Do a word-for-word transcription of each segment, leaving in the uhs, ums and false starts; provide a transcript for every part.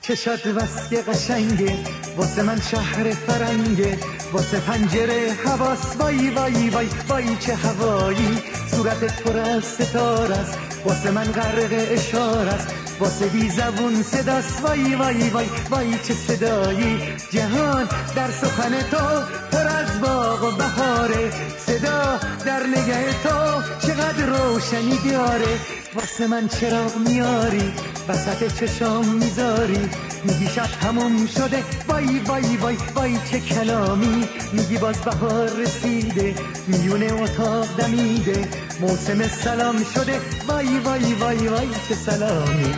چشات وسک قشنگه واسه من شهر فرنگه، واسه پنجره حواس وای وای وای وای چه هوایی، صورتت پر از ستاره است واسه من غرق اشاره است، واسه بی زبون صداست وای وای وای وای چه صدایی، جهان در سخن تو پر از باغ و بهاره، صدا در نگه تو چقدر روشنی داره، واسه من چراغ میاری وسط چشام میذاری، میگی شب تموم شده وای وای وای وای چه کلامی، میگی باز بهار رسیده میونه اتاق دمیده، موسم سلام شده وای وای وای وای چه سلامی.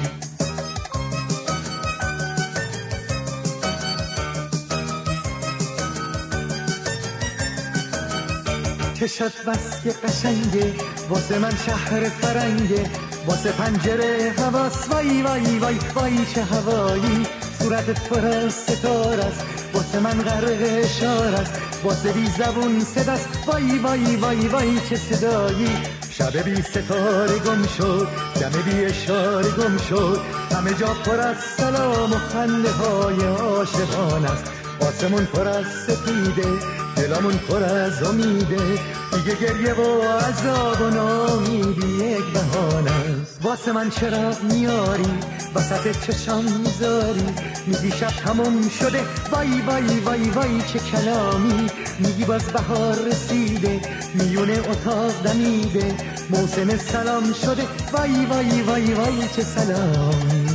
چشات بسک قشنگه واسه من شهر فرنگه، واسه پنجره حواس وای وای وای وای چه هوایی، صورتت پر از ستاره است واسه من غرق اشاره است، واسه بی زبون صداست وای وای وای وای چه صدایی، شب بی ستاره گم شد دم بی اشاره گم شد، همه جا پر از سلام و خنده های عاشقانه است، آسمون پر از سپیده دلمون پر از امیده، دیگه گریه و عذاب و نامیدی یک بهانه است، واسه من چراغ میاری وسط چشام میذاری، میگی شب تموم شده وای وای وای وای چه کلامی، میگی باز بهار رسیده میونه اتاق دمیده، موسم سلام شده وای وای وای وای چه سلامی.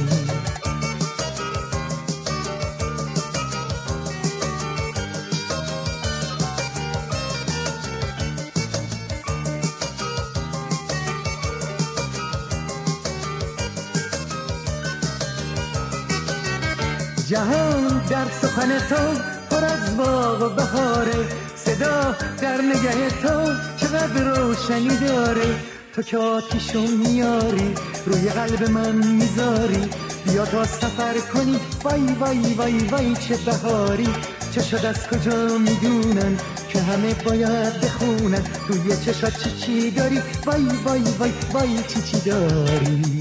جهان در سخن تو پر از باغ و بهاره، صدا در نگه تو چقدر روشنی داره، تو که آتیشو میاری روی قلب من میذاری، بیا تا سفر کنی وای وای وای وای چه بهاری، چه شد از کجا میدونن که همه باید بخونن، توی چشات چی چی داری وای وای وای وای چی چی داری.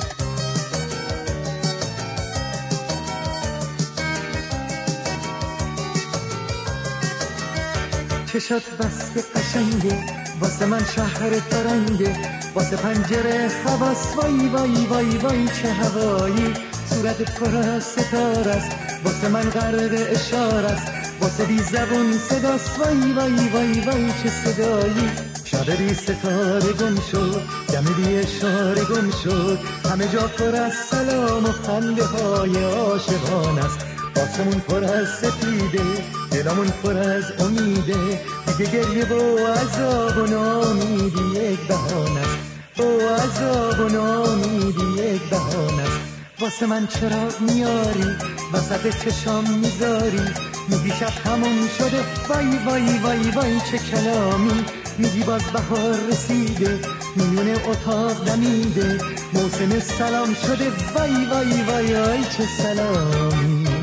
چشات بسک قشنگه واسه من شهر فرنگه، واسه پنجره حواس وای وای وای وای چه هوایی، صورتت پر از ستاره است واسه من غرق اشاره است، واسه بی زبون صداست وای وای وای وای چه صدایی، شب بی ستاره گم شد دم بی اشاره گم شد، همه جا پر از سلام و خنده های عاشقانه است، آسمون پر از سپیده دلمون پر از امیده، دیگه گریه و عذاب و نامیدی یک بهانه است، و عذاب و نامیدی یک بهانه است، واسه من چراغ میاری وسط چشام میذاری، میگی شب تموم شده وای وای وای وای چه کلامی، میگی باز بهار رسیده میونه اتاق دمیده، موسم سلام شده وای وای وای وای چه سلامی.